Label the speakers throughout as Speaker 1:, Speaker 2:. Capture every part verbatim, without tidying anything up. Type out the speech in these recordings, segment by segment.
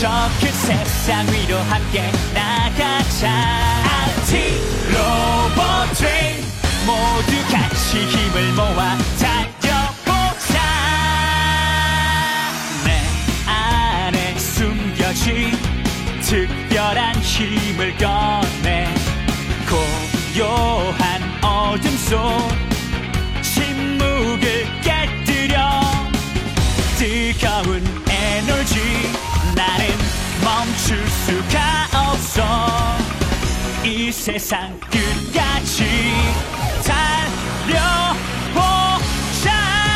Speaker 1: 저 큰 세상 위로 함께 나가자. 알티 로봇 트레인 모두 같이 힘을 모아 달려보자. 내 안에 숨겨진 특별한 힘을 꺼내 고요한 어둠 속 침묵을 깨뜨려 뜨거운 에너지 나는 멈출 수가 없어. 이 세상 끝까지 달려보자.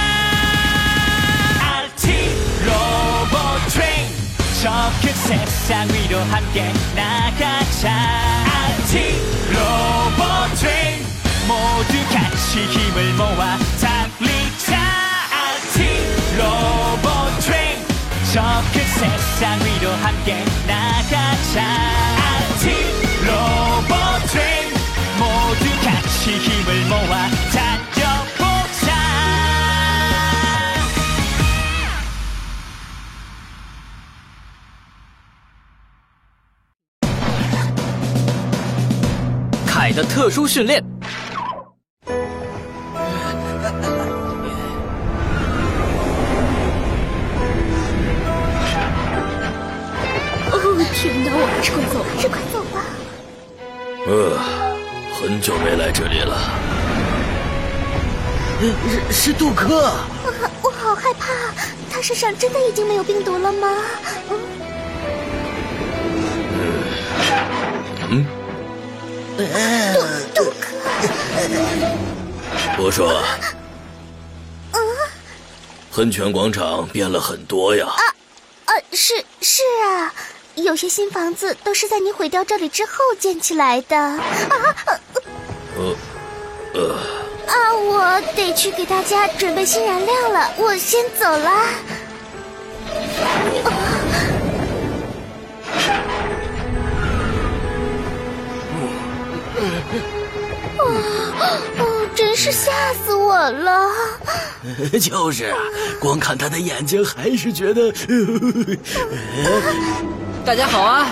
Speaker 1: 알티 로봇 트레인 저 큰 세상 위로 함께 나가자. 알티 로봇 트레인 모두 같이 힘을 모아 달리자. 알티 로봇 트레인 저 큰 세상 위로 함께 나가자. 알티 로봇 트레인 모두 같이 힘을 모아 달려보자.
Speaker 2: 凯的特殊训练。
Speaker 3: 天哪，我还是快走，是快走吧。
Speaker 4: 呃，很久没来这里了。
Speaker 5: 是是杜克。
Speaker 3: 我我好害怕，他身上真的已经没有病毒了吗？
Speaker 4: 嗯。
Speaker 5: 嗯。
Speaker 3: 杜杜克。
Speaker 4: 我说。
Speaker 3: 嗯。
Speaker 4: 喷泉广场变了很多呀。
Speaker 3: 啊啊，是是啊。有些新房子都是在你毁掉这里之后建起来的。啊
Speaker 4: 呃呃
Speaker 3: 啊！我得去给大家准备新燃料了，我先走了。哦哦，真是吓死我了！
Speaker 5: 就是啊，光看他的眼睛还是觉得。
Speaker 2: 大家好啊！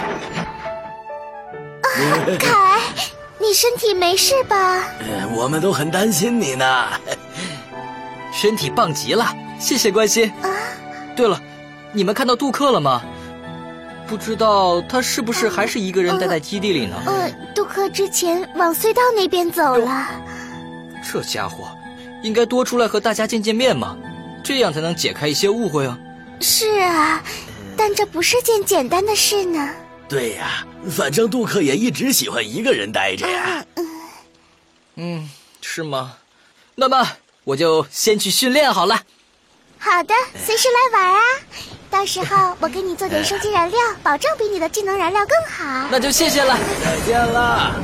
Speaker 3: 啊，凯，你身体没事吧？
Speaker 5: 我们都很担心你呢。
Speaker 2: 身体棒极了，谢谢关心。
Speaker 3: 啊，
Speaker 2: 对了，你们看到杜克了吗？不知道他是不是还是一个人待在基地里呢？
Speaker 3: 呃，杜克之前往隧道那边走了。
Speaker 2: 这家伙应该多出来和大家见见面嘛，这样才能解开一些误会啊。
Speaker 3: 是啊，但这不是件简单的事呢。
Speaker 5: 对呀，反正杜克也一直喜欢一个人待着呀。
Speaker 3: 嗯，
Speaker 2: 嗯，是吗？那么我就先去训练好了。
Speaker 3: 好的，随时来玩啊！到时候我给你做点收集燃料，保证比你的技能燃料更好。
Speaker 2: 那就谢谢了，
Speaker 5: 再见了。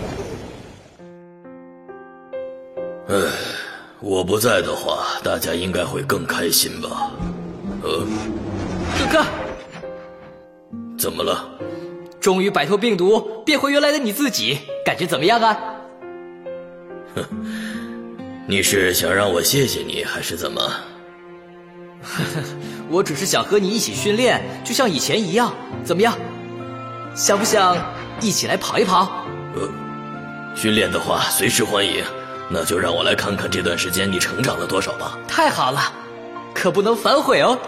Speaker 4: 唉，我不在的话，大家应该会更开心吧？呃，
Speaker 2: 杜克，
Speaker 4: 怎么了？
Speaker 2: 终于摆脱病毒，变回原来的你自己，感觉怎么样啊？
Speaker 4: 哼，你是想让我谢谢你，还是怎么？
Speaker 2: 我只是想和你一起训练，就像以前一样，怎么样？想不想一起来跑一跑？
Speaker 4: 呃，训练的话随时欢迎，那就让我来看看这段时间你成长了多少吧。
Speaker 2: 太好了，可不能反悔哦。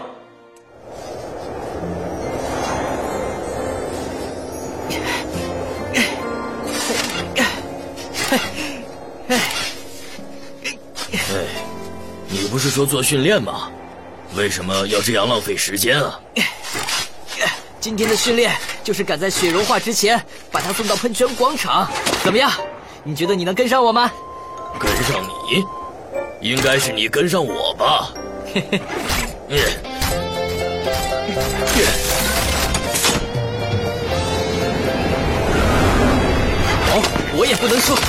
Speaker 4: 哎，你不是说做训练吗？为什么要这样浪费时间啊？
Speaker 2: 今天的训练就是赶在雪融化之前把它送到喷泉广场，怎么样？你觉得你能跟上我吗？
Speaker 4: 跟上你？应该是你跟上我吧。嘿嘿，嗯，
Speaker 2: 好，我也不能输。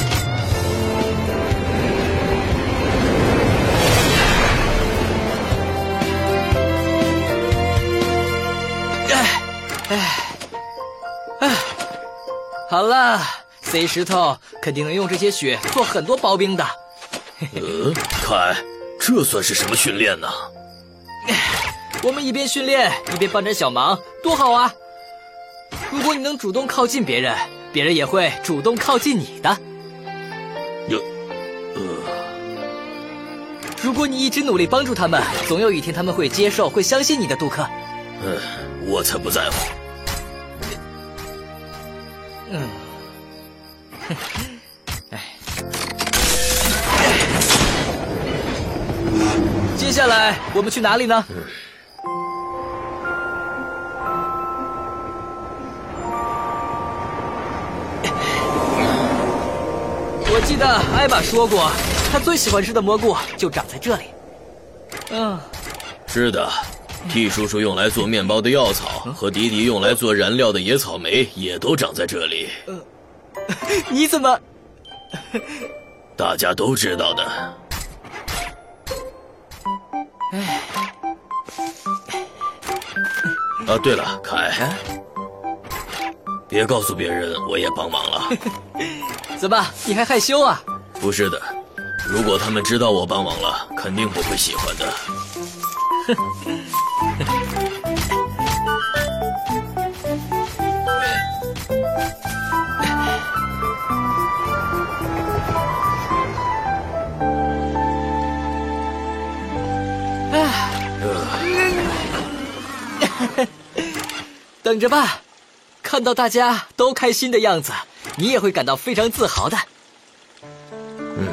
Speaker 2: 哎，哎，好了 ，C 石头肯定能用这些雪做很多刨冰的。
Speaker 4: 呃，凯，这算是什么训练呢？
Speaker 2: 我们一边训练一边帮点小忙，多好啊！ 如果你能主动靠近别人，别人也会主动靠近你的。
Speaker 4: 有，呃，
Speaker 2: 如果你一直努力帮助他们，总有一天他们会接受、会相信你的，杜克。
Speaker 4: 嗯，我才不在乎。
Speaker 2: 嗯，哎，接下来我们去哪里呢？
Speaker 4: 嗯
Speaker 2: 我记得艾玛说过，她最喜欢吃的蘑菇就长在这里。嗯，
Speaker 4: 是的，T叔叔用来做面包的药草和迪迪用来做燃料的野草莓也都长在这里。
Speaker 2: 呃，你怎么？
Speaker 4: 大家都知道的。
Speaker 2: 哎，
Speaker 4: 啊，对了，凯，别告诉别人我也帮忙了。
Speaker 2: 怎么，你还害羞啊？
Speaker 4: 不是的，如果他们知道我帮忙了，肯定不会喜欢的。
Speaker 2: 等着吧，看到大家都开心的样子，你也会感到非常自豪的。
Speaker 4: 嗯，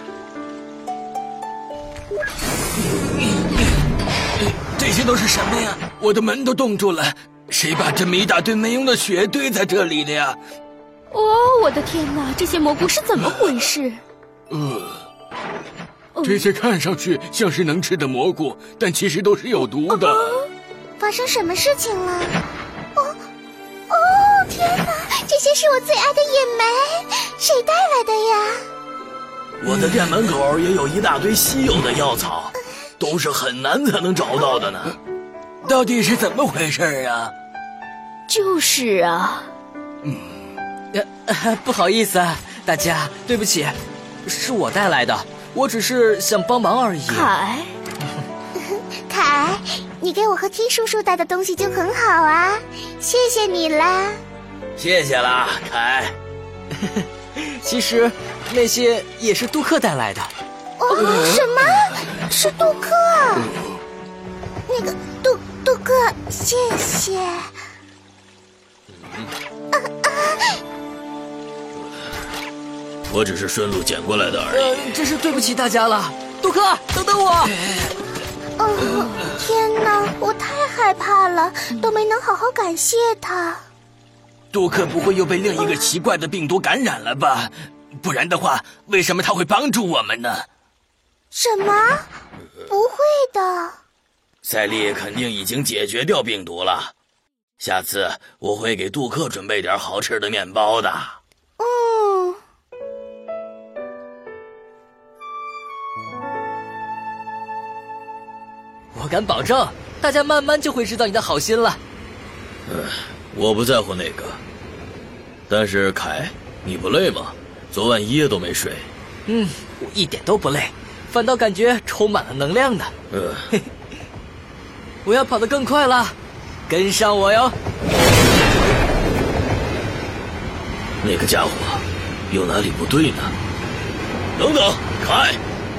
Speaker 5: 这些都是什么呀？我的门都冻住了，谁把这么一大堆没用的雪堆在这里的呀？
Speaker 6: 哦，我的天哪，这些蘑菇是怎么回事？
Speaker 5: 呃，这些看上去像是能吃的蘑菇，但其实都是有毒的。
Speaker 3: 哦，发生什么事情了？哦，哦，天哪，这些是我最爱的野莓，谁带来的呀？
Speaker 5: 我的店门口也有一大堆稀有的药草，都是很难才能找到的呢。到底是怎么回事啊？
Speaker 6: 就是啊。
Speaker 2: 嗯，呃，呃不好意思啊，大家，对不起，是我带来的，我只是想帮忙而已。
Speaker 6: 凯，
Speaker 3: 凯，你给我和 T 叔叔带的东西就很好啊，谢谢你啦。
Speaker 5: 谢谢啦，凯。
Speaker 2: 其实那些也是杜克带来的。
Speaker 3: 哦，什么？是杜克？那个杜杜克，谢谢。啊啊！
Speaker 4: 我只是顺路捡过来的而已。
Speaker 2: 呃，真是对不起大家了。杜克，等等我。
Speaker 3: 哦，天哪，我太害怕了，都没能好好感谢他。
Speaker 5: 杜克不会又被另一个奇怪的病毒感染了吧？不然的话，为什么他会帮助我们呢？
Speaker 3: 什么？不会的。
Speaker 5: 赛利肯定已经解决掉病毒了。下次我会给杜克准备点好吃的面包的。
Speaker 3: 嗯。
Speaker 2: 我敢保证，大家慢慢就会知道你的好心了。
Speaker 4: 嗯，我不在乎那个。但是凯，你不累吗？昨晚一夜都没睡。
Speaker 2: 嗯，我一点都不累，反倒感觉充满了能量呢。
Speaker 4: 呃，
Speaker 2: 我要跑得更快了，跟上我哟！
Speaker 4: 那个家伙有哪里不对呢？等等，凯！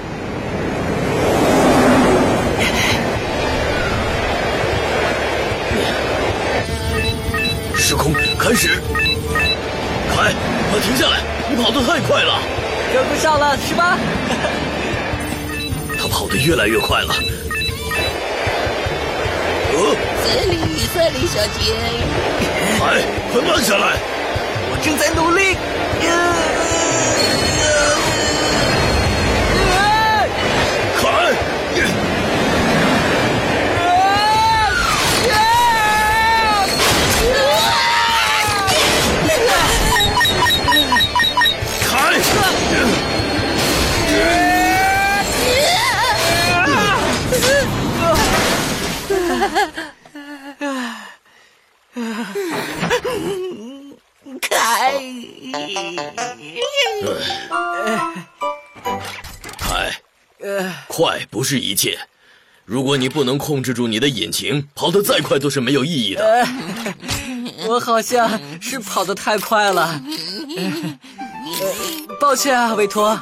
Speaker 4: 时空开始，凯，快停下来！你跑得太快了，
Speaker 2: 跟不上了是吧？
Speaker 4: 他跑得越来越快了。呃，
Speaker 6: 赛利，赛利小姐，
Speaker 4: 凯，快慢下来！
Speaker 2: 我正在努力。
Speaker 4: 凯！
Speaker 6: 凯，
Speaker 4: 凯，快不是一切。如果你不能控制住你的引擎，跑得再快都是没有意义的。
Speaker 2: 我好像是跑得太快了，呃、抱歉啊，维托。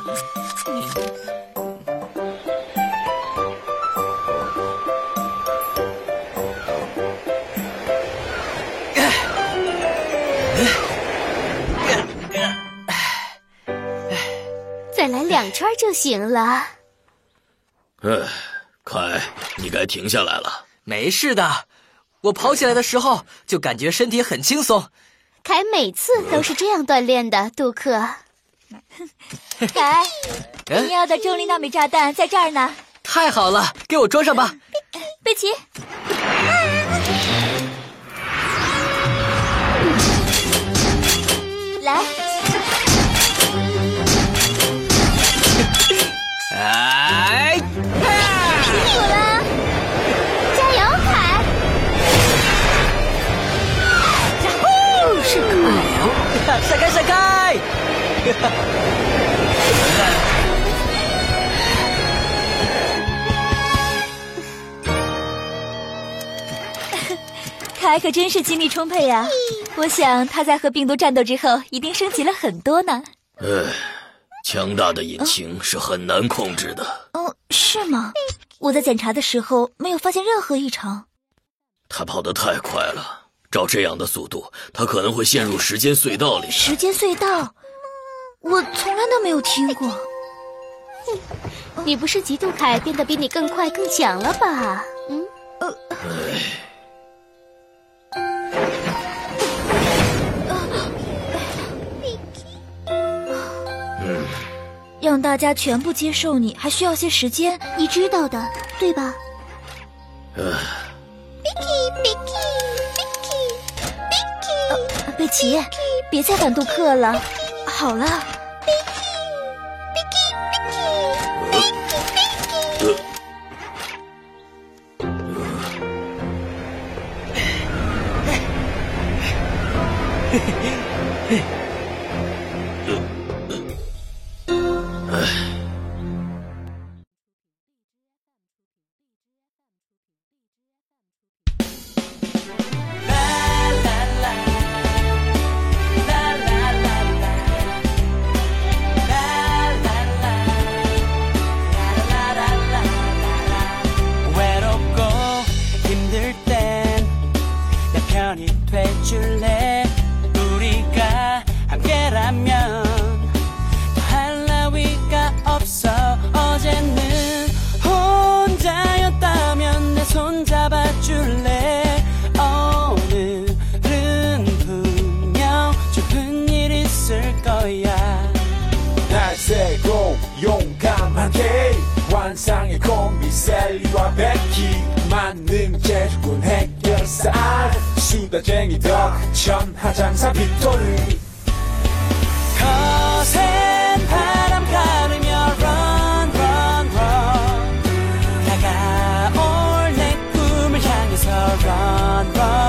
Speaker 6: 再来两圈就行了。
Speaker 4: 哎，凯，你该停下来了。
Speaker 2: 没事的，我跑起来的时候就感觉身体很轻松。
Speaker 6: 凯每次都是这样锻炼的，杜克。
Speaker 7: 凯，你要的重力纳米炸弹在这儿呢。
Speaker 2: 太好了，给我装上吧。
Speaker 7: 贝奇。来。
Speaker 2: 哎！
Speaker 7: 辛苦了，
Speaker 6: 加油，凯！
Speaker 2: 哦，是凯啊！闪开，闪开！
Speaker 7: 凯可真是精力充沛呀、啊！我想他在和病毒战斗之后，一定升级了很多呢。
Speaker 4: 唉。强大的引擎是很难控制的。
Speaker 7: 哦，是吗？我在检查的时候没有发现任何异常。
Speaker 4: 他跑得太快了，照这样的速度，他可能会陷入时间隧道里。
Speaker 7: 时间隧道？我从来都没有听过。
Speaker 6: 你不是嫉妒凯变得比你更快更强了吧？嗯。呃。
Speaker 4: 唉。
Speaker 7: 让大家全部接受你，还需要些时间，
Speaker 6: 你知道的，对吧？
Speaker 4: 呃，
Speaker 7: 贝奇，别再反杜克了。好了。
Speaker 1: 돼줄래 우리가 함께라면 더 할 나위가 없어 어제는 혼자였다면 내 손 잡아줄래 오늘은 분명 좋은 일 있을 거야
Speaker 8: 날새고 용감하게 환상의 콤비 셀리와 베키 만능제주군 해결사 수다쟁이 덕 천하장사 빅토르
Speaker 1: 거센 바람 가르며 run run run 다가올 내 꿈을 향해서 run run